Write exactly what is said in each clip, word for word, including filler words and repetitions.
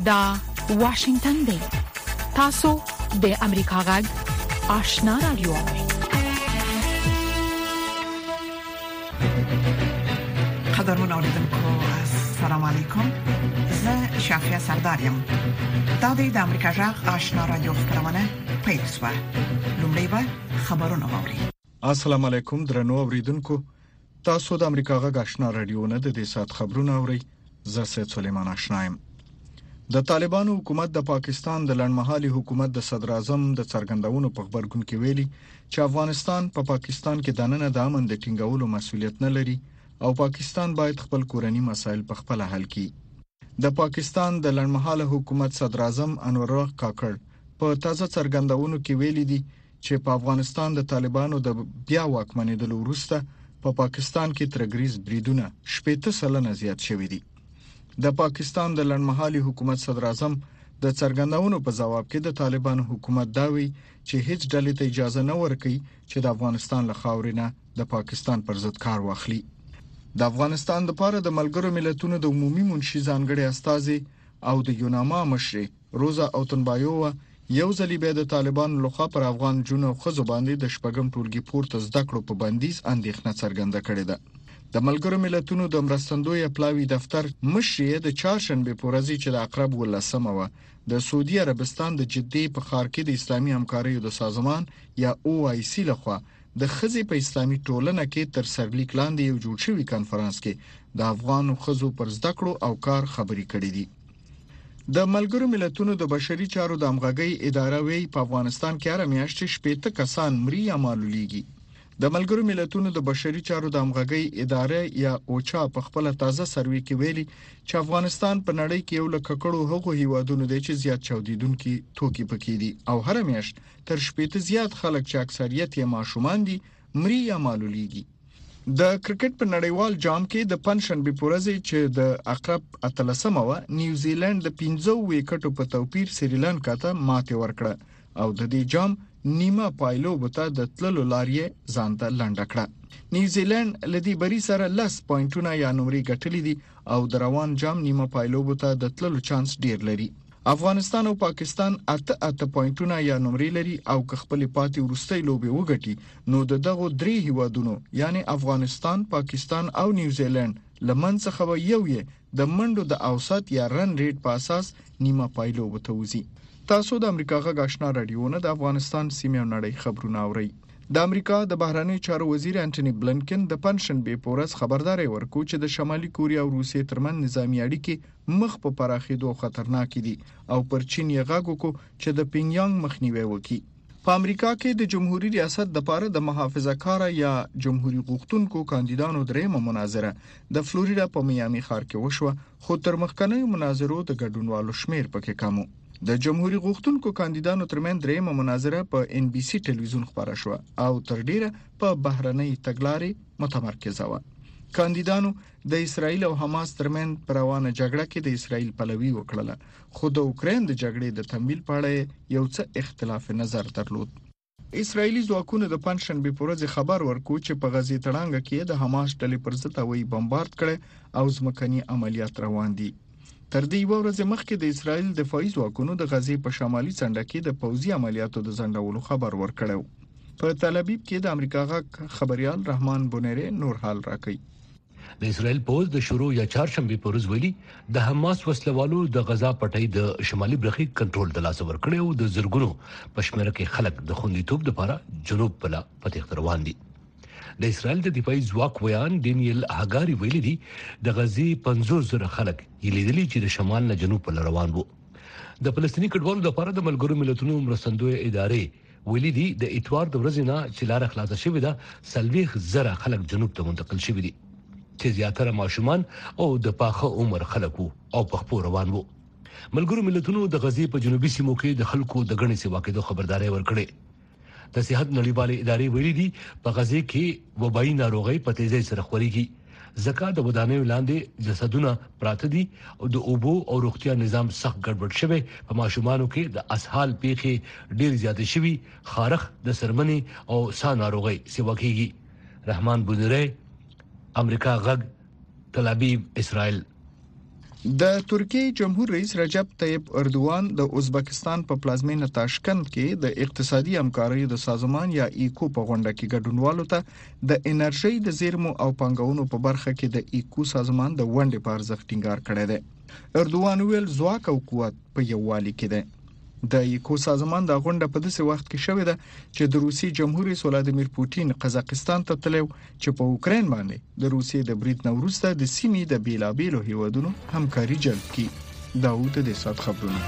دا واشنگتن دی. تاسو د امریکا غږ آشنا رادیو. قدرمن اوریدونکو السلام علیکم. زه شافیا سردارم. دا د امریکا غږ آشنا رادیو خبرونه پیل شوه. لومړی به خبرونه واوري. السلام علیکم درنو اوریدونکو. تاسو د امریکا غږ آشنا رادیو نه د دې سات خبرونه اورئ. زه سید سلیمان آشنایم. د طالبانو حکومت د پاکستان د لړمحالي حکومت د صدر اعظم د څرګندونو په خبرګون کې ویلي چې افغانستان په پا پاکستان کې د نن د امن د ټینګولو مسولیت نه لري او پاکستان باید خپل کورنی مسایل په خپل حل کړي. د پاکستان د لړمحاله حکومت صدر اعظم انور الله کاکړ په تازه څرګندونو کې ویلي دي چې په افغانستان د طالبانو د بیا واکمنېدلو وروسته په پا پاکستان کې ترګریز بریدونه شپږ سلنه زیات شوي دي. د پاکستان د لړمحالي حکومت صدر اعظم د څرګندونو په جواب کې د طالبانو حکومت داوي چې هیڅ ډلې ته اجازه نه ورکړي چې د افغانستان له خاورې نه د پاکستان پر ضد کار واخلي. د افغانستان لپاره د ملګرو ملتونو د عمومي منشي ځانګړي استازي او د یوناما مشر روزا اوتنبایووا یو ځلې به د طالبانو لخوا پر افغان جنو خزو باندې د شپږم ټولګي پورته زده کړو په بندیز اندېښنه څرګنده کړې ده. د ملګرو ملتونو د مرستندوی اپلاوی دفتر مشر د چهارشنبه په ورځ چې د اقرب ولسمه و د سعودي عربستان د جدي په خار کې د اسلامي همکارۍ د سازمان یا او آی سی لخوا د خزي په اسلامي ټولنه کې تر سرلیک لاندې یو جوړ شوی کانفرنس کې د افغان خزو پر زده کړو او کار خبري کړې دي. د ملګرو ملتونو د بشري چارو د همغږۍ اداره وی په افغانستان کې هر میاشت شپږ کسان مري یا معلولیږي. د ملګرو ملتونو د بشري چارو د همغږۍ اداره یا اوچا په خپل تازه سروې کې ویلي چې افغانستان په نړۍ کې یو لکه کړو هغو هیوادونو دی چې زیات چاودیدونکو توکي پکې دي او هر میاشت تر شپږ زیات خلک چې اکثریت یې ماشومان دي مري یا معلولیږي. د کرکټ په نړیوال جام کې د پنځشنبه په ورځ چې د اقرب اتلسمه و نیوزیلند د پنځه وکټو په توپیر سریلانکا ته ماته ورکړه او د دې جام نیمه پایلو بوته د تللو لارې ځانته لنډه کړه. نیوزیلند لدی بری سره لس پوینټونه یا نمرې ګټلې دي او د روان جام نیمه پایلو بوته د تللو چانس ډیر لري. افغانستان او پاکستان اته اته پوینټونه یا نمرې لري او که خپل پاتې ورستۍ لوبي وګټي نو دغه درې هیوادونو یعنی افغانستان، پاکستان او نیوزیلند لمن څخه یو یې د منډو د اوسط یا رن ریټ په اساس نیمه پایلو وتوزي. تاسو د امریکا غږ آشنا رادیو نه د افغانستان سیمه او نړۍ خبرونه اورئ. د امریکا د بهرنی چارو وزیر انټونی بلنکن د پنځشنبه په ورځ خبرداري ورکړه چې د شمالي کوریا او روسیې ترمن نظامی اړیکې مخ په پراخېدو خطرناک دي او پر چین یې غږ وکړ چې د پینګیانګ مخنیوي وکړي. په امریکا کې د جمهوریت ریاست د لپاره د محافظه کار یا جمهوریت غوښتونکو کاندیدانو درېمه مناظره د فلوریدا په میامي ښار کې وشوه، خو تر مخکنیو مناظرو د ګډونوالو شمیر پکې کم و. د جمهوریت غوښتونکو کاندیدانو ترمن درېمه مناظره په ان بي سي ټلویزیون خبره شوه او تر ډیره په بهرنۍ تګلارې متمرکزه و. کاندیدانو د اسرایل او حماس ترمن پر روانه جګړه کې د اسرایل پلوي وکړه، خو د اوکرين د جګړې د تمویل په اړه یو څه اختلاف نظر درلود. اسرایلی ځواکونو د پنځشنبه په ورځ خبر ورکړ چې په غزې تړانګه کې د حماس ډلې پر ضد هوایي بمبارد کړي او ځمکني عملیات روان دي. تر دې ورځ مخکې د اسرایل دفاعي ځواکونو د غزې په شمالي څنډه کې د پوځي عملیاتو د ځنډولو خبر ورکړو. په تل ابیب کې د امریکا غږ خبريال رحمان بونری نور حال راکړي. د اسرائیل پوز د شروع یا چهارشنبه په ورځ ویلي د حماس وسلوالو د غزا پټۍ د شمالي برخې کنټرول د لاس ورکړي او د زرګونو پښمنه کې خلک د خوندیتوب لپاره جنوب بلا پتیخ روان دي. د اسرائیل د دفاعي ځواک ویان ډینیل هاګاری ویلي دي د غزې پنځوس زره خلک یلیدلي چې د شمال نه جنوب په روان وو. د فلسطیني کډوالو لپاره د ملګرو ملتونو مرستندوی ادارې ویلي دي د اتوار د ورځې نه چې لار خلاصه شوې ده سلويخ زره خلک جنوب ته منتقل شوي دي چې زیاتره ماشومان او د پاخه عمر خلک وو او په خپل روان وو. ملګرو ملتونو د غزې په جنوبي سیمو کې د خلکو د غنې سیوا کېدو خبرداري ورکړې. د صحت نړیوالې ادارې ویلي دي په غزې کې وبایي ناروغي په تیزۍ سره خوريږي ځکه د ودانیو لاندې جسدونه پراته دي او د اوبو او روغتیا نظام سخت ګډوډ شوی. په ماشومانو کې د اسهال پیخي ډیر زیات شوی، خارخ د سرمنې او سا ناروغي سیوا کېږي. رحمان بونری، امریکا غږ، تل ابیب، اسرائیل. د ترکیې جمهور رئیس رجب طیب اردوغان د ازبکستان په پلازمینه تاشکند کې د اقتصادي همکارۍ د سازمان یا ایکو په غونډه کې ګډونوالو ته د انرژي د زیرمو او پانګونو په برخه کې د ایکو سازمان د ونډې په ارزښت ټینګار کړی دی. اردوغان ویل ځواک او قوت په یووالي کې دی. د ایکو سازمان د غونډه په داسې وخت کې شوې ده چې د روسي جمهور رئیس ولادیمیر پوتین قزاقستان ته تلو چې په اوکرين باندې د روسي د برید نوروسته د سیمې د بیلابیلو هیوادونو همکاري جلب کړي. داوود د سات خبرونه.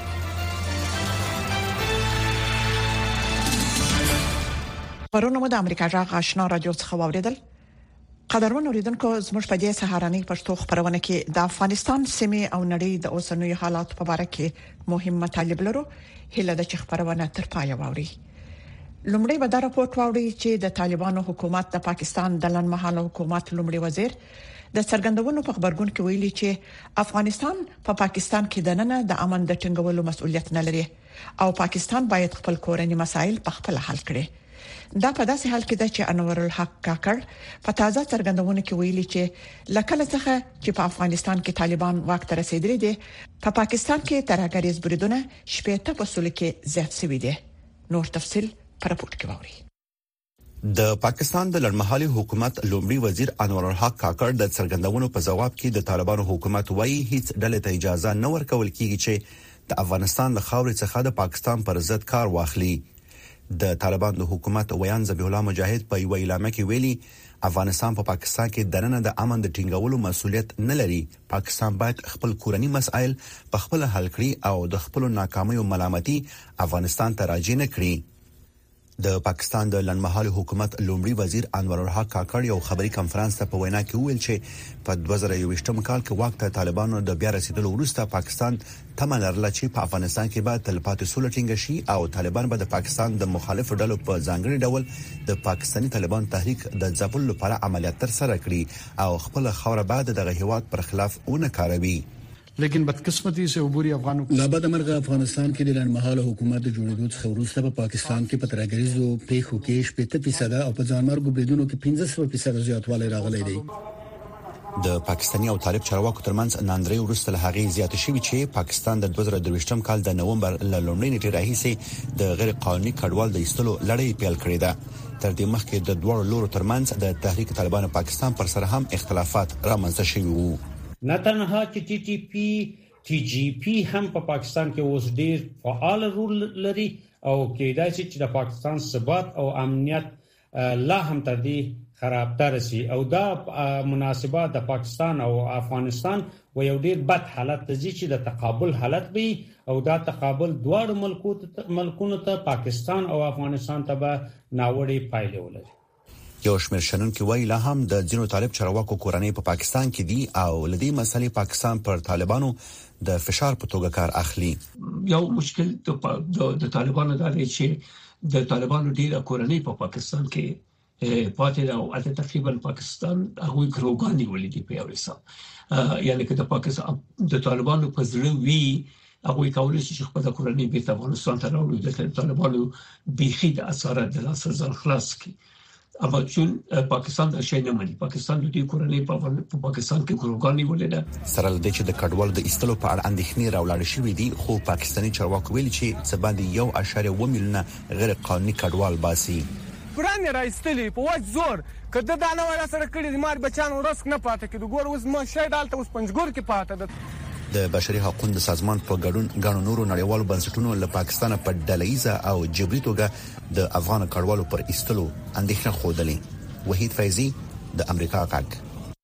پرونه مو د امریکا جغ آشنا رادیو څخه واوریدل. قدرمن اوریدونکو زموږ په دې سهارنۍ پښتو خبرونه کې د افغانستان سیمې او نړۍ د اوسنوي حالات په اړه کې مهم مطالب لرو. هله د چ خبرونه تر پای واوري. لومړی به دا راپورټ واوري چې د طالبانو حکومت د پاکستان د لنډمهاله حکومت لومړي وزیر د څرګندونو په خبرګون کې ویلي چې افغانستان په پا پاکستان کې د نن د امن د ټینګولو مسؤلیت نه لري او پاکستان باید خپل کورنی مسایل په خپل حل کړي. دا په داسې حال کې ده چې انور الحق کاکړ په تازه څرګندونه کې ویلي چې لکه څنګه چې په افغانستان کې طالبان واک ته رسیدلي دي په پا پاکستان کې ترهګریز بریدونه شپږ فاصله کې زیات شوي دي. نور تفصيل پر راپورټ کې ووري. د پاکستان د لړمحالي حکومت لومړي وزیر انور الحق کاکړ د څرګندونو په جواب کې د طالبانو حکومت وایي هیڅ ډلې ته اجازه نه ورکول کیږي چې د افغانستان له خاورې څخه د پاکستان پر ضد کار واخلي. د طالبان د حکومت ویان ذبیح الله مجاهد په یو اعلامیه کې ویلي افغانستان په پا پاکستان کې د نن د امن د ټینګولو مسؤلیت نه لري. پاکستان باید خپل کورنی مسایل په خپل حل کړي او د خپل ناکامیو ملامتي افغانستان ته راځي نه کړي. د پاکستان د لنډمهاله حکومت لومړي وزیر انور الحق کاکړ یو خبري کانفرنس ته په وینا کې ویل چې په دوه زره یوویشتم کال کې وخت طالبانو د بیا رسیدلو وروسته پاکستان تمه لرله چې په افغانستان کې به تلپاتې سوله ټینګ شي او طالبان به د پاکستان د مخالفو ډلو په ځانګړي ډول د پاکستاني طالبان تحریک د ځپلو لپاره عملیات تر سره کړي او خپل خوره بعد دغه هیواد پر خلاف ونه کاروي. لیکن بدقسمتی سے عبوری افغانو لابد امرغه افغانستان کې د لړمحاله حکومت د جوړېدو څخه وروسته په پاکستان کې په ترګریزو پیښو کې شپږ فیصد او په ځانمرګ بریدونو کې پنځه فیصد زیاتوالی راغلی دی. د پاکستاني او طالب چارواکو ترمنځ ناندري وروسته له هغې زیات شوی چې پاکستان د دوه زره درویشتم کال د نومبر ل لومړۍ نیټې راهیسې د غیر قانوني کډوال د ایستلو لړۍ پیل کړې ده. تر دې مخکې د دوه لورو ترمنځ د تحریک طالبان پاکستان پر سر هم اختلافات رامنځته شوي وو. نه تنها چې ټي ټي پی ټي جي پی هم په پاکستان کې اوس ډیر فعال رول لري او کېدای شي چې د پاکستان ثبات او امنیت لا هم تر دې خرابتر شي او دا مناسبات د پاکستان او افغانستان و یو ډیر بد حالت ته چې د تقابل حالت وي او دا تقابل دواړو ملکونو ته پاکستان او افغانستان ته به ناوړي پایلې ولري. یو شمېر شنونکو وایي لا هم د ځینو طالب چارواکو کورنۍ په پا پاکستان کې دي او لدی مسلې پاکستان پر طالبانو د فشار په توګه کار اخلي. یو مشکل د طالبانو دا دی چې د طالبانو ډیره کورنۍ په پا پاکستان کې پاتې ده او اته تقریبا پاکستان هغوی ګروګانی ولیدي په یو حساب یعنی که د پاکستان د طالبانو په ځړ وی هغوی کولای شي چې خپل کورنۍ بیرته افغانستان ته راوړي. د طالبانو بيخي د اثرات د لاس ځان خلاص کړي. اما چون پاکستان د شي نه مني پاکستان د دې کورنۍ په پاکستان کې ګروګانی ولیده. سره د دې چې د کډوال د ایستلو په اړه اندېښنې راولاړ شوې دي خو پاکستاني چارواکو ویلي چې څه باندې یو اشاریه اووه میلیونه غیر قانوني کډوال باسي. قران راځتلی په وځ زور کده دا نه ولا سره کړي مار بچان ورس نه پاتې کړي ګور اوس ما شې دالته اوس پنځګور کې پاتې ده. د بشري حقوقو سازمان په ګډون غاڼو نورو نړیوالو بنسټونو له پاکستان په ډلهیزه او جبري توګه د افغان کډوالو پر ایستلو اندېښنه خوده. وحید فیضی د امریکا غږ.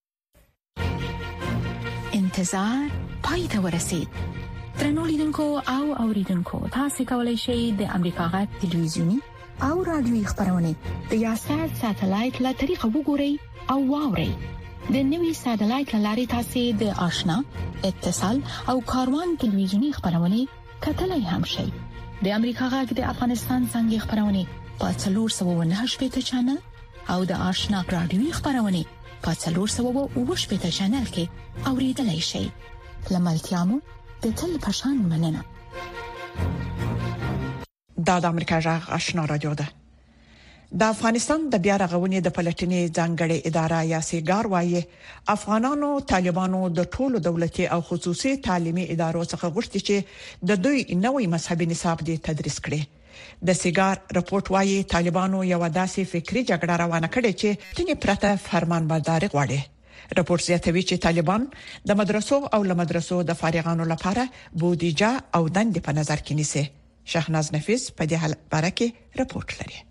انتظار پای ته ورسید. ترنو لیدونکو او اوریدونکو تاسو کولی شئ د امریکا غږ ټلویزیونی او رادیوي خبرونه د یاشر ساتلایت له طریقو وګورئ او واورئ. د نوي ساتلایت لاري تاسو د آشنا اتصال او کاروان ټلویزیونی خبرونه کتلای هم شئ. د امریکا غږ د افغانستان څنګه خبرونه په څلور سوه او نهه شپږ چنل او د آشنا رادیوي خبرونه په څلور سوه او اووه شپږ چنل کې اوریدلای شئ. لملتيامو د تل پشان مننه. دا د امریکا غږ آشنا رادیو ده. د افغانستان د بیا رغونې د پلټنې ځانګړې اداره یا سیګار وايي افغانانو طالبانو د ټولو دولتي او خصوصي تعلیمي ادارو څخه غوښتي چې د دوی نوې مذهبي نصاب دي تدریس کړي. د سیګار رپورت وايي طالبانو یو داسې فکری جګړه روانه کړې چې تنې پرته فرمانبرداري غواړي. رپورت زیاتوي چې طالبان د مدرسو او له مدرسو د فارغانو لپاره بودیجه او دند په نظر کې نیسي. شهناز نفیس په دې اړه کې رپورت لري.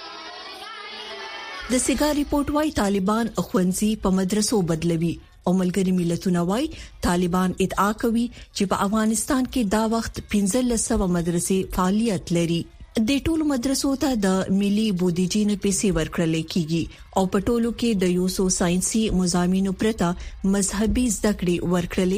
د سیګار ریپورت وايي طالبان خوندزي په مدرسو بدلوي او ملګری ملتونه وايي طالبان ادعا کوي چې په افغانستان کې دا وخت پنځه سوه مدرسې فعالیت لري. د ټولو مدرسو ته د ملي بودیجې نه پیسې ورکړل کیږي او په ټولو کې د یو سو ساينسي مضامینو پرته مذهبي زده کړې ورکړل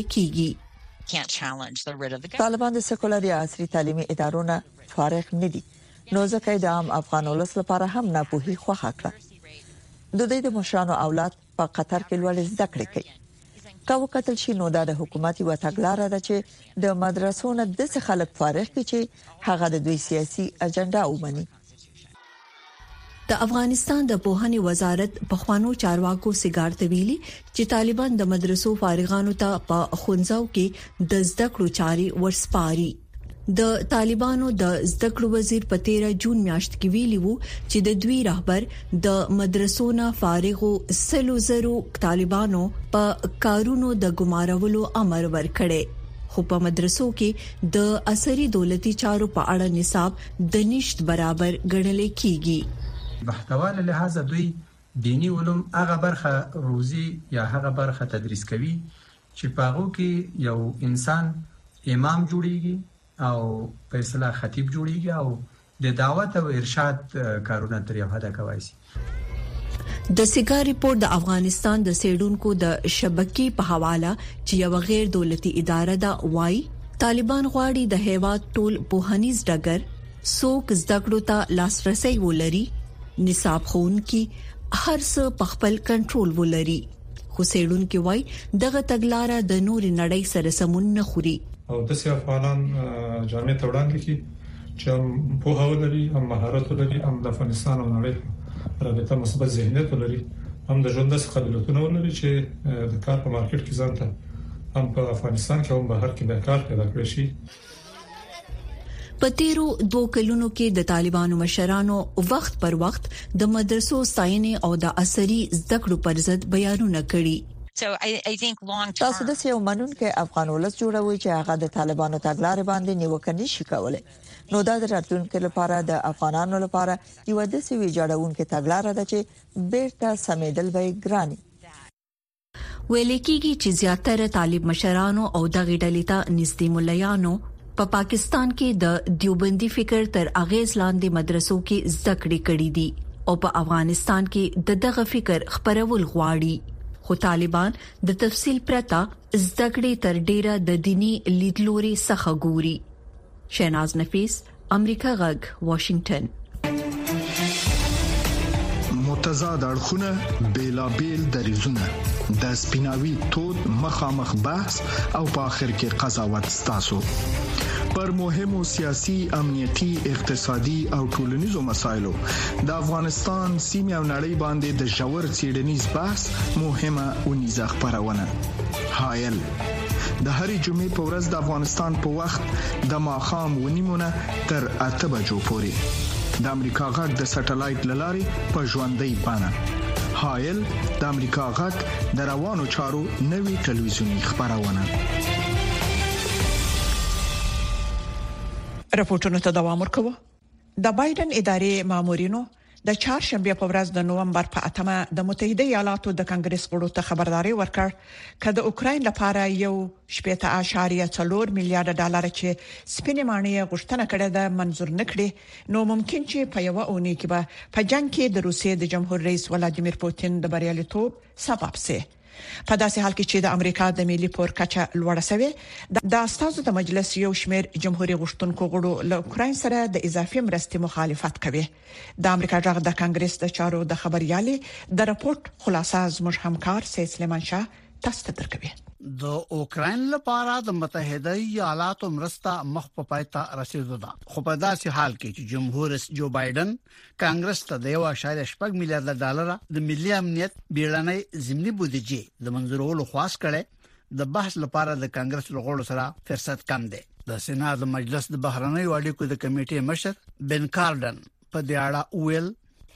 کیږي. طالبان د سکولري عصري تعلیمي ادارو نه فارغ نه دي، نو ځکه د عام افغان ولس لپاره هم ناپوهي خوښه کړه. د دوی د مشرانو اولاد په قطر کې لوړ زده کړې کوي. کاوه قتل شي نو د حکومتي وټاګلاره ده چې د مدرسو نه د څه خلک فارغ کړي چې هغه د دوی سیاسي اجنډا ومني. د افغانستان د پوهنې وزارت په خوانو چارواکو سیګار تویلي چې طالبان د مدرسو فارغانو ته په خونځاو کې د زده کړو چاري ورسپاري. د طالبانو د زده کړو وزیر په تیرہ جون میاشت کې ویلي وو چې د دوی رهبر د مدرسو نه فارغو سلو زرو طالبانو په کارونو د ګمارولو امر ورکړي، خو په مدرسو کې د عصري دولتي چارو په اړه نصاب د نشټ برابر ګڼل کیږي. محتوا له لحاظه دوی دینی علوم هغه برخه روزي یا هغه برخه تدریس کوي چې پاغو کې یو انسان امام جوړیږي او په اصطلاح خطیب جوړیږي او د دعوت او ارشاد کارونه تر یو حد کوي. د سیګار ریپورت د افغانستان د سیډونکو د شبکې په حواله چې یو غیر دولتي اداره دا وای طالبان غواړي د هیواد ټول پوهنیز ډګر څوک زده کړو ته لاسرسي ولري، نصاب خون کې هر څه په خپل کنټرول ولري. خو سیډونکو وای دغه تګلارې د نور نړۍ سره سمون نه خوري او د سي افغانان جامع ته وړاندې کی چې هم په هغه لري هم مهارت لري هم د افغانستان او نړۍ رابطه مثبت ذهنیت لري، هم د ژوند د قابلیتونو لري چې د کار په مارکیټ کې ځانته هم په افغانستان کې هم بهر کې د کار پیدا کړی شي. په تیرو دوه کلونو کې د طالبانو مشرانو وخت پر وخت د مدرسو ستاینې او د عصري زده کړو پر ضد بیانونه کړي. So I I think long term تاسو د سیو منون کې افغان ولس جوړوي چې هغه د طالبانو تګلارې باندې نیوکه نشي کولای، نو دا د راتلونکو لپاره د افغانانو لپاره یو د سیوی جوړونکو تګلارې ده چې بیرته سمیدل به ګراني. ویل کېږي چې زیاتره طالب مشرانو او د غډلې ته نږدې مليانو په پا پاکستان کې د دیوبندي فکر تر اغیز لاندې مدرسو کې زده کړې کړې دي او په افغانستان کې د دغه فکر خپرول غواړي. خو طالبان د تفصیل پرته زده کړې تر ډیره د دینی لیدلوري څخه ګوري. شهناز نفیس، امریکا غږ، واشنگټن. متضاد اړخونه بیلابیل دریزونه د سپیناوي تود مخامخ بحث او په اخر کې قضاوت ستاسو پر مهمو سیاسي، امنیتي، اقتصادي او ټولنیزو مسایلو د افغانستان سیمه او نړۍ باندې د ژور څېړنیز بحث مهمه ونیزه خبرونه. حایل د هرې جمعې په ورځ د افغانستان په وخت د ماخام ونیمونه تر اته بجو پورې د امریکا غږ د سټلایټ لارې په ژوندۍ بانه. حایل د امریکا غږ د روانو چارو نوي ټلویزیونی خبرونه. رپورټونو ته دوام ورکوه. د بایدن ادارې مامورینو د چهارشنبه په ورځ د نومبر په اتمه د متحده ایالاتو د کانګرس غړو ته خبرداري ورکړ چې د اوکرين لپاره یو شپږ اعشاریه څلور میلیارډ ډالر چې سپینې مانې غوښتنه کړې ده منزور نکړي، نو ممکن چې په یو اونۍ کې به په جنگ کې د روسیې د جمهور رئیس ولادیمیر پوتین د بریالیتوب سبب شي. په داسې حال کې چې د امریکا د ملي پور کچه لوړه شوه، د استازو د مجلس یو شمېر جمهوریت غوښتونکو غړو له اوکرين سره د اضافي مرستې مخالفت کوي. د امریکا د کانګرس د چارو د خبريالي د راپورټ خلاصه زموږ همکار سید سلیمان شاه تاسو ته درکوي. د اوکرين لپاره د متحده ایالاتو مرسته مخ په پایته رسیدو ده، خو په داسې حال کې چې جمهور رئیس جو بایدن کانګرس ته د یو اشاریه شپږ میلیارډ ډالر د ملي امنیت بیړنۍ ضمني بودیجې د منځورولو خواست کړي، د بحث لپاره د کانګرس لغړو سره فرصت کم دی. د سېنات د مجلس د بهرنیو اړیکو د کمیټې مشر بن کارډن په دې اړه ویل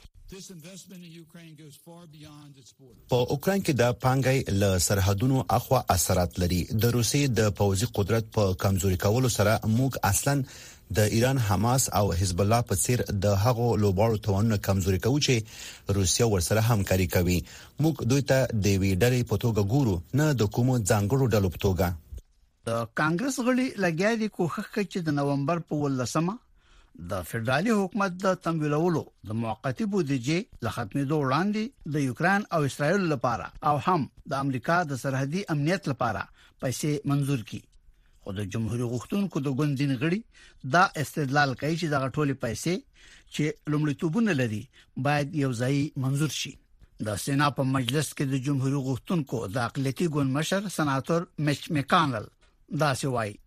په اوکران کې د پانګای له سرحدونو اخوا اثرات لري. د روسي د پوځي قدرت په کمزوري کولو سره موږ اصلا د ایران، حماس او حزب الله په څیر د هغو لوبړو توانونه کمزوري کوي چې روسیا ورسره همکاري کوي. موږ دوی ته د وی ډلې په توګه ګورو، نه د کوم ځانګړو ډلو په توګه. د کانګرس غړي لګیا دي کوښښ کوي چې د نومبر په ولسمه د فدرالي حکومت د تمویلولو د موقتی بودیجې له ختمېدو وړاندې د یوکران او اسرایل لپاره او هم د امریکا د سرحدي امنیت لپاره پیسې منزور کړي. خو د جمهوریت غوښتونکو د ګوندین غړي دا استدلال کوي چې د غټولې پیسې چې لومړیتوبونه لري باید یو ځای منزور شي. د سېنات په مجلس کې د جمهوریت غوښتونکو د اقلیتي ګوند مشر سناتور میچ میکانل دا سی وایي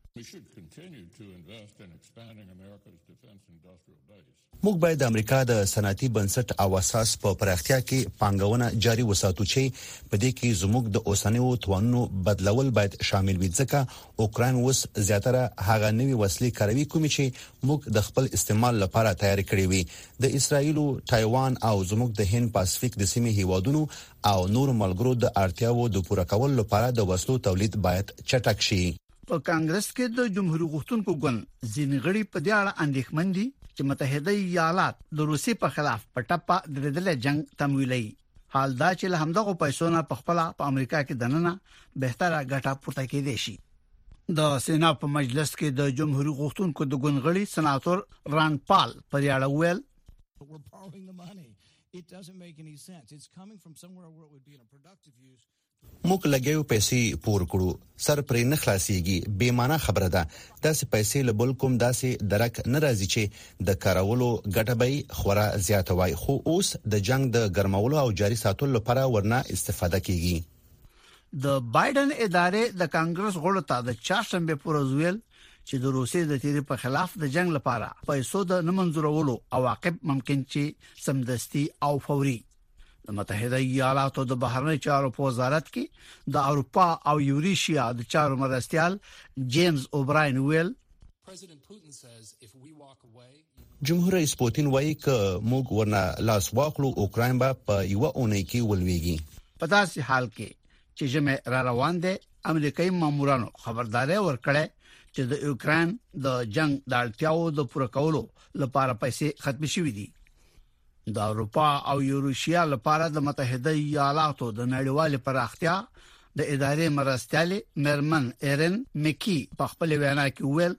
موږ باید د امریکا د صنعتي بنسټ او اساس په پراختیا کې پانګونه جاري وساتو چې په دې کې زموږ د اوسنیو توانونو بدلول باید شامل وي، ځکه اوکران اوس زیاتره هغه نوي وسلې کاروي کومې چې موږ د خپل استعمال لپاره تیار کړې وي. د اسرایل، تایوان او زموږ د هند پاسفیک د سیمې هیوادونو او نور ملګرو د اړتیاوو د پوره کولو لپاره د وسلو تولید باید چټک شي. په کانګرس کې د جمهوریت غوښتونکو ګوند ځینې غړي په دې اړه اندېښمن دي چې متحده ایالات د روسي په خلاف پټپا د دې جنگ تمویلي. حال دا چې له همدغه پیسو نه په خپل په امریکا کې دننه بهتره ګټه پورته کېدې شي. د سېنات په مجلس کې د جمهوریت غوښتونکو د ګوند غړي سناتور ران پال پر اړه ویل موږ لګیو پیسې پور کړو، سر پرې نه خلاصيږي. بې معنا خبره ده. داسې پیسې له بل کوم داسې درک نه راځي چې د کارولو ګټه به خورا زیاته وای، خو اوس د جنگ د ګرمولو او جاري ساتلو لپاره ورنه استفاده کیږي. د بایدن ادارې د کانګرس غړو ته د چهارشنبه پر ورځ ویل چې د روسي د تیری په خلاف د جنگ لپاره پیسو د نمنځورولو عواقب ممکن چې سمدستي او فوري. د متحده ایالاتو د بهرنی چارو په وزارت کې د اروپا او یوریشیا د چارو مرستيال جیمز اوبراین ویل جمهور رئیس پوتین وایي ک موږ ورنه لاس واخلو اوکراین به په یو اونۍ کې ولويږي. په داسې حال کې چې جمع را روان دي امریکایي مامورانو خبرداري ورکړه چې د یوکرين د جنگ د اړتیاو د پوره کولو لپاره پیسې ختم شوې دي. د اروپا او یوروشیا لپاره د متحده ایالاتو د نړیوال پراختیا د ادارې مرستيالي مرمن ایرن مکی په خپل وینا کې ویل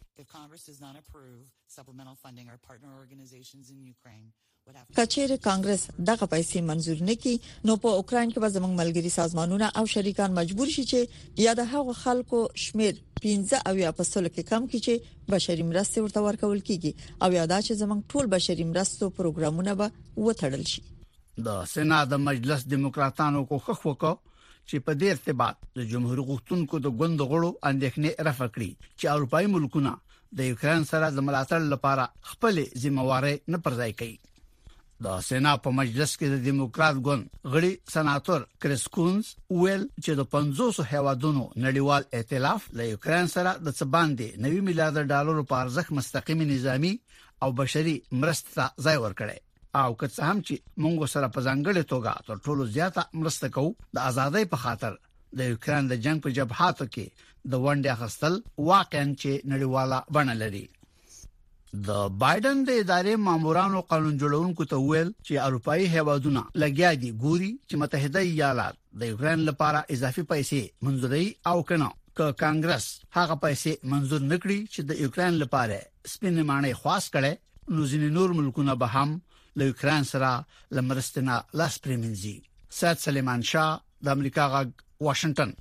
کچېره کانګرس دغه پیسې منزور نکړي نو په اوکرين کې به زموږ ملګری سازمانونه او شریکان مجبور شي چې یا د هغو خلکو شمیر پنځه او یا په سلو کې کم کړي چې بشري مرستې ورته ورکول کیږي او یا دا چې زموږ ټول بشري مرستو پروګرامونه به وټړل شي. د سېنات د مجلس دیموکراتانو کوښښ وکړ چې په دې ارتباط د جمهور غوښتونکو د ګوند غړو اندېښنې رفع کړي چې اروپאי ملکونه د یوکرين سره د ملاتړ لپاره خپل ځمواري نه پرځای کوي. د سېنات په مجلس کې د دیموکرات ګوند غړي سناتور کریس کونز ویل چې د پنځوس هیوادونو نړیوال ائتلاف له یوکرين سره د څه باندې نوي میلیارډ ډالر په ارزښت مستقیم نظامی او بشري مرسته ځای ورکړي او که څه هم چې موږ سره په ځانګړي توګه تر ټولو زیاته مرسته کوو د ازادۍ په خاطر د یوکرين د جنگ په جبهاتو کې د ونډې اخیستل واقعا چې نړیواله بڼه لري. د بایدن د ادارې مامورانو قانون جوړونکو ته ویل چې اروپאי هیوادونه لګیا دي ګوري چې متحده ایالات د یوکرين لپاره اضافي پیسې منځوري او کنه ک کانګرس هغه پیسې منځور نکړي چې د یوکرين لپاره سپینې مانې خاص کړي نو ځینې نور ملکونه به هم له یوکرين سره لمرستنا لاس پریمنځي. سید سلیمان شاه د امریکا غږ واشنگټن.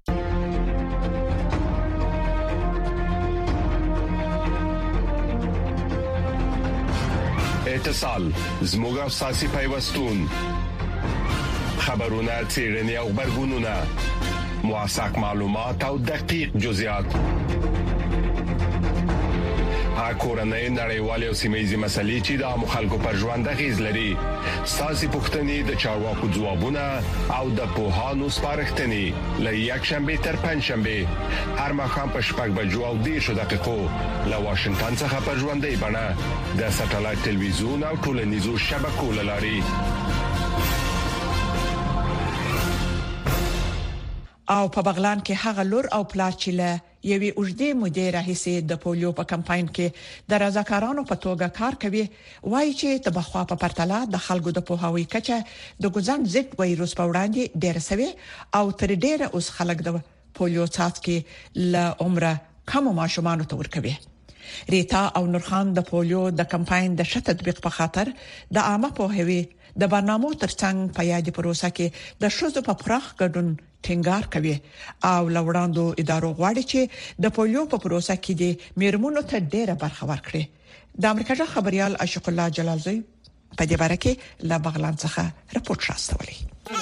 اتصال زموږ ساسي پیوستون خبرونه چیرنی او خبرګونونه موثق معلومات او دقیق جزئیات. هغه کورنۍ نړیوالې او سیمه‌یزې مسلې چې د مخالکو پر ژوند اغیز لري، ساسي پوښتنې د چارواکو ځوابونه او د پوهانو سپارښتنې له یک شنبه تر پنځ شنبه هر مخام په شپږ بجو او دېرش دقیقو له واشنگټن څخه په ژوندۍ بڼه د ساتلایت ټلویزیون او ټولنیزو شبکو لاري. او په بغلان کې هغه لور او پلار چې له یوې اوږدې مودې راهیسې د پولیو په کمپاین کې د رضاکارانو په توګه کار کوي، وایي چې تبخوا په پرتله د خلکو د پوهاوي کچه د ګوزن ضد وایروس په وړاندې ډېر سوي او تر ډېره اوس خلک د پولیو څاڅکي له عمره کم ماشومان ته ورکوي. ریتا او نورخان د پولیو د کمپاین د ښه تطبیق په خاطر د عامه پوهاوي د برنامو ترڅنګ په یادې پروسه کې د شوزو په پراخ ګډون ټینګار کوي او لوړاندو ادارو غواړي چې د پولیو په پروسه کې د میرمنو ته ډېره برخه ورکړي. د امریکا جغ خبريال اشق الله جلالزوی په دې باره کې له بغلان څخه راپورټ راستولی.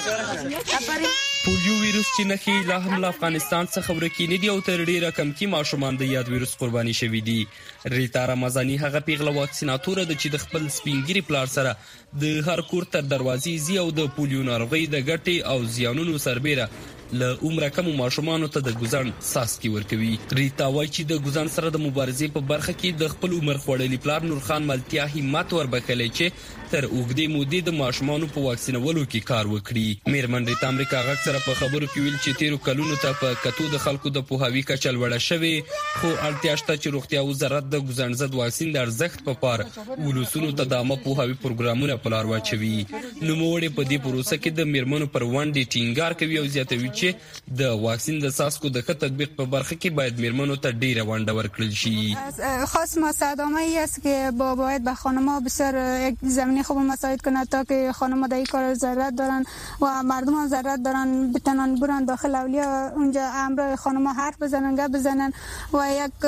پولیو ویروس چې نخي لا هم له افغانستان څخه ورکینې دي او تر ډیره کم کې ماشومان د یاد ویروس قرباني شوي دي. ریتا رمضاني هغه پیغله واکسیناتور ده چې د خپل سپینګری پلار سره د هر کور تر دروازې زی او د پولیو ناروغي د ګټې او زیانونو سربېره له عمره کم ماشومان ته د ګوزن ساسکی ورکوي. ریتا وایي چې د ګوزن سره د مبارزې په برخه کې د خپل عمر خوړلي پلار نورخان ملتیا همت وربخلې چې تر اوږدې مودې د ماشومان په واکسینولو کې کار وکړي. میرمن ریتا امریکا غږ سره په خبرو کې ویل چې تیرو کلونو ته په کتو د خلکو د پوهاوي کچه لوړه شوې، خو اړتیا شته چې روغتیا وزارت د ګوزن ضد واکسین د ارزښت په پار ولوسونو ته د عامه پوهاوي پروګرامونه په لار واچوي. نوموړي په دې پروسه کې د میرمنو پر ونډې ټینګار کوي او زیاتوي چې د واکسین د ساسکو د ښه تطبیق په برخه کې باید میرمنو ته ډیره ونډه ورکړل شي. خاص مساعده‌ای است که با باید به خانم‌ها بسیار یک زمینه خوب مساعد کنه تا که خانم‌ها در این کار ضرورت دارن و مردم هم ضرورت دارن بتونن برن داخل اولیا اونجا امر خانم‌ها حرف بزنن گپ بزنن و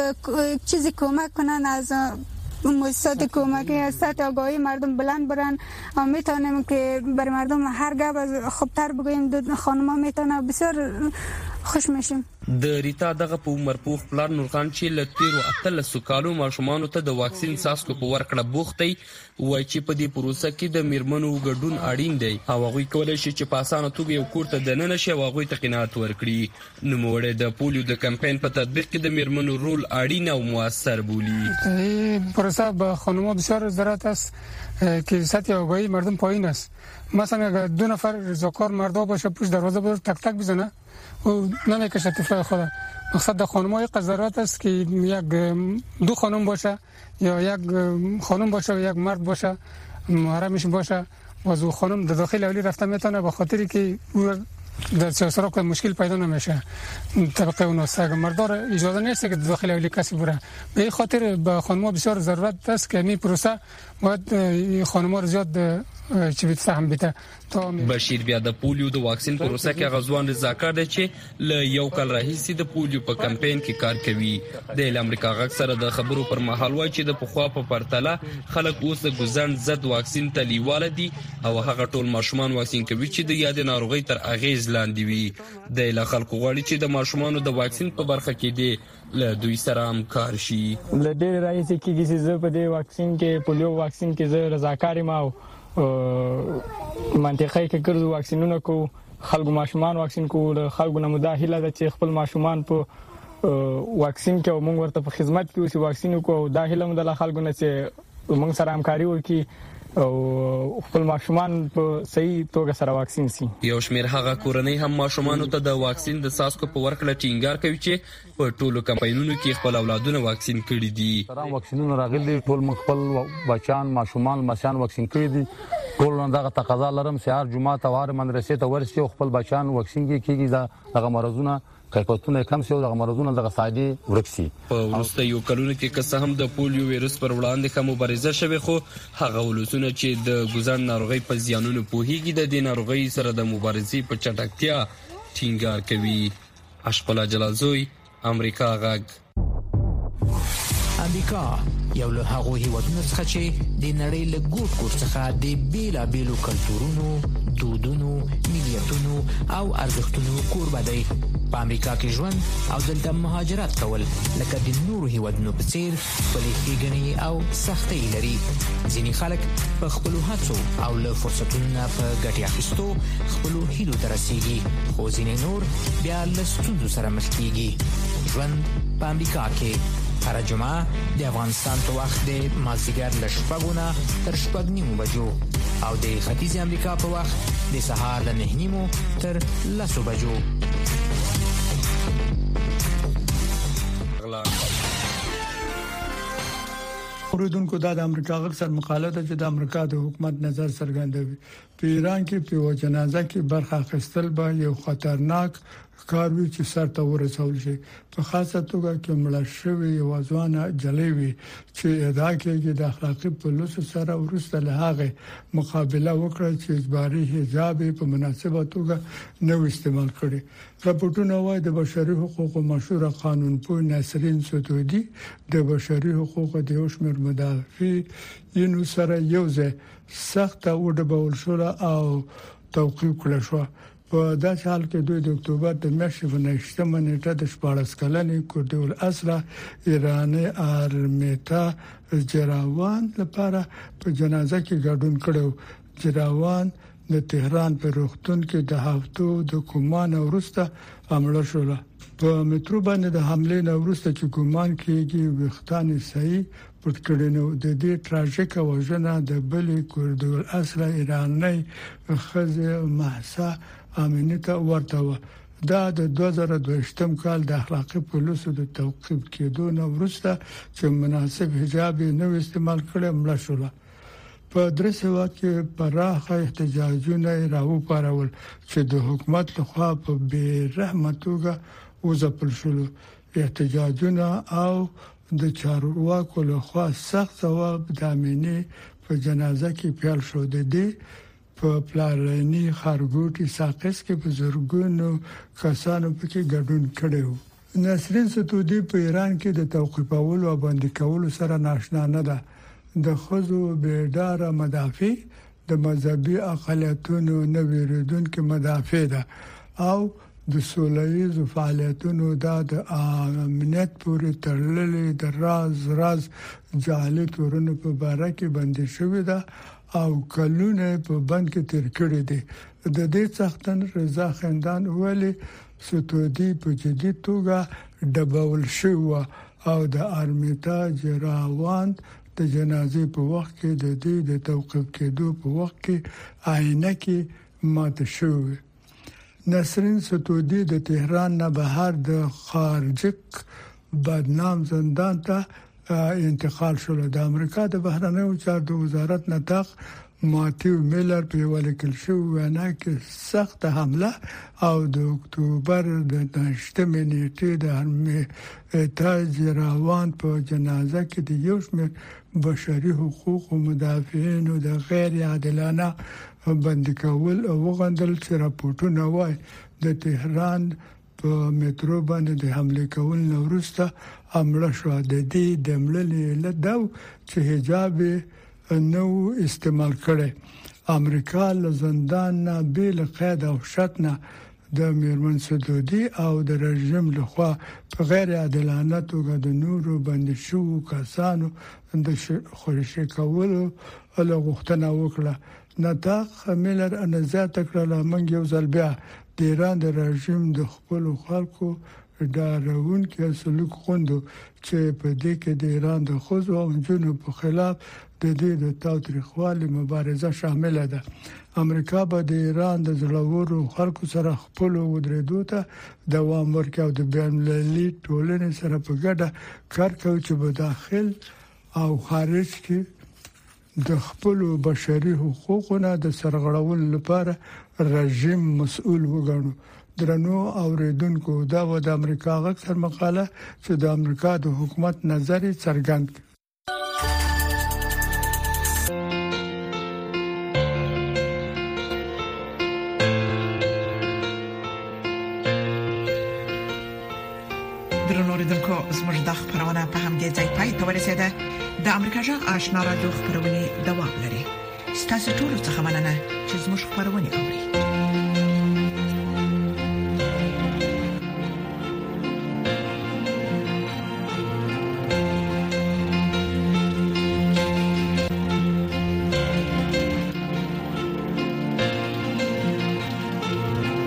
یک چیزی کمک کنن از مؤسسات کمکی از سطح آگاهی مردم بلند برن و میتونیم که برای مردم هر گپ خوبتر بگوییم. خانم‌ها میتونه بسیار خوش میشیم. د ریتا دغه په عمر پوخ پلار نورخان چې له تیرو اتلسو کالو ماشومان ته د واکسین ساسکو په ورکړه بوختي وایي چې په دې پروسه کې د میرمنو ګډون اړین دی او هغه کولای شي چې په اسانه توګه یو کور ته دننه شي او هغه ته قناعت ورکړي. نوموړی د پولیو د کمپاین په تطبیق کې د میرمنو رول اړین او موثر بولي. این پروسه به خانم‌ها بسیار ضرورت است که سطح آگاهی مردم پایین است. مثلا اگر دو نفر رضاکار مردا باشه پشت دروازه بر تک تک بزنه و نمیکشه طفل خود. مقصد د خانم‌های ضرورت است که یک دو خانم باشه یا یک خانم باشه و یک مرد باشه محرمش باشه و از خانم در داخل اولی رفته میتونه به خاطری که در سرسرا که مشکل پیدا نمیشه طبقه اون است. مردار اجازه نیست که داخل اولی کسی بره. به این خاطر به خانم‌ها بسیار ضرورت است که این پروسه باید خانم‌ها رو زیاد چې به سهم بیته. بشیر بیا د پولیو د واکسین پروسه کې غزوان رضاکار دی چې ل یو کال راهیسې د پولیو په کمپاین کې کار کوي. د امریکا غږ سره د خبرو پر مهال وایي چې د پخوا په پرتله خلک اوس د ګوزن ضد واکسین ته لیواله دي او هغه ټول ماشومان واکسین کوي چې د یاد ناروغي تر اغیز لاندې وي. د له خلکو غواړي چې د ماشومانو د واکسین په برخه کې دي له دوی سره همکار شي. ل ډېر راځي چې کیسه په دې واکسین کې پولیو واکسین کې زه رضاکار ما منطقه کې ګرځو واکسینونه کو خلکو ماشومان واکسین کو خلکو نه مداخله ده چې خپل ماشومان په واکسین کې او موږ ورته په خدمت کې اوسې واکسین کو داخله مو د خلکو نه چې موږ سره همکاري وکړي او خپل ماشومان په صحیح توګه سره واکسین سي. یو شمېر هغه کورنۍ هم ماشومان ته د واکسین د ساسکو په ورکړه ټینګار کوي چې په ټولو کمپاینونو کې خپل اولادونه واکسین کړي دي. ترام واکسینونه راغلي ټول خپل بچان ماشومان ماشان واکسین کړي دي. ټول دغه تقاضا لرم چې هر جمعه ته واره مدرسې ته ورسي خپل بچان واکسین کیږي دا دغه مرزونه کیفیتونه کم شي او دغه مرزونه دغه ساده ورکسي. په وروسته یو کلونو کې که هم د پولیو ویروس پر وړاندې ښه مبارزه شوه خو هغه ولسونه چې د ګوزن ناروغي په زیانونو پوهیږي د دې ناروغي سره د مبارزې په چټکتیا ټینګار کوي. اشق الله جلالزوی امریکا غږ. امریکا یو له هغو هیوادونو څخه چې د نړۍ له ګوټ ګوټ څخه د بیلابیلو کلتورونو، دودونو، ملیتونو او ارزښتونو کوربه دی. په امریکا کې ژوند او دلته مهاجرت کول لکه د نورو هیوادونو په څیر خپلې ښېګڼې او سختۍ لري. ځینې خلک په خپلو هڅو او له فرصتونو په ګټې اخیستو خپلو هیلو ته رسیږي، خو ځینې نور بیا له ستونزو سره مخ کیږي. ژوند په امریکا کې هر جمعه د افغانستان په وخت د مازدیګر له شپږو نه تر شپږ نیمو بجو او د ختیځ امریکا په وخت د سهار له نهه نیمو تر لسو بجو. اوریدونکو دا د امریکا غږ سره مقاله ده چې د امریکا د حکومت نظر څرګندوي. په ایران کې په جنازه کې برخه اخیستل به یو خطرناک کار وی چې سر ته ورسول شي، په خاصه توګه کې مړ شوی یو ځوان جلیوي چې ادعا کوي د اخلاقی پولیسو سره ورسته له هغه مقابله وکړه چې اجباري حجاب په مناسبه توګه نو استعمال کړي. راپورټونه وايي د بشري حقوقو مشهور قانونپوه نسرین ستودي د بشري حقوقو د اوشمر مدافعینو سره یوځای سخت وډبول شو او توقیف کړل شو. په داسې حال کې دوی د اکتوبر د میاشتې په نهمه نیټه د شپاړس کلنې کوردی الاسرا ایراني ارمیتا جراوان لپاره په جنازه کې ګډون کړو. جراوان د تهران په روغتون کې د هفتو د کومان ورسته عمله شو. په مترو باندې د حمله نه ورسته چې کومان کېږي وختان صحیح پټ کړي نو د دې تراژیک وژنه د بلې کوردی الاسرا ایراني خزه محسا امنیته ورته و. دا د دوه زره دوهشتم کال د اخلاقی پولیسو د توقیف کېدو نه وروسته چې مناسب حجاب نه استعمال کړي مړ شو. په درسه واکه پراخه احتجاجونه راو پارول چې د حکومت لخوا په بې رحمتوګه وځپل شول. احتجاجونه او د چارواکو لخوا سخت ثواب د امنیت په جنازه کې پیل شو. د دې په پلاني خارګوټي ساقس کې په زورګونو کسانو پکې ګډون کړو. نسرین ستودي په ایران کې د توقیفولو او باندې کولو سره ناشنا نه ده. د خزو بیدار مدافع د مذهبي اقلیتونو نه ویریدونکو مدافع ده او د سولهییز فعالیتونو د امنیت پورې تړلې د راز راز جعلي تورونو په باره کې بندي شوې ده او کلونه په بند کې تیر کړی دی. د دې څختن رضا خندان ویلي ستودي په جدي توګه ډبول شو او د ارمیتا جراوان د جنازې په وخت کې د دې د توقیف کېدو په وخت کې عینه کې ماته شو. نسرین ستودي د تهران نه بهر د خارجک بدنام زندان ته انتقال شول. د امریکا د بهرنیو چارو د وزارت نطاق ماتیو میلر په ولیکل شو وینا کې سخت حمله او د اکتوبر د نهمه نیټې د ارمیتا جراوان په جنازه کې د یو شمېر بشري حقوقو مدافعینو د غیر عادلانه بندي کول او وغندل چې راپورټونه وايي د تهران په مترو باندې د حمله کول نو وروسته عمله شو. د دې د ملي لدو چې حجاب نو استعمال کړي. امریکا له زندان نه بل قید او شتنه د میرمن سدودي او د رژیم لخوا په غیر عادلانه توګه د نورو باندې شو کسانو د خورشي کولو له غوښتنه وکړه. نطاق میلر انزات کړل موږ یو ځل بیا د ایران د رژیم د خپل خلکو داروون کې سلوک خوندو چې په دې کې د ایران د خوځو او جنوب په خلاف د دې د تاوتریخوالي مبارزه شامل ده. امریکا به د ایران د زړورو خلکو سره خپل ودرېدو ته دوام ورکوي او د بین‌المللي ټولنې سره په ګډه کار کوي چې په داخل او خارج کې د خپل بشري حقوقونو د سرغړولو لپاره رژیم مسؤل وګڼو. درنو اوریدونکو دا و د امریکا غږ سر مقاله چې د امریکا د حکومت نظر څرګند درنو اوریدونکو زموږ د خبرونه په همدې ځای پای ته ورسیده. د امریکا غږ آشنا رادیو خبرونه دوام لري. ستاسو ټول څه مننه چې زموږ خبرونه اوري.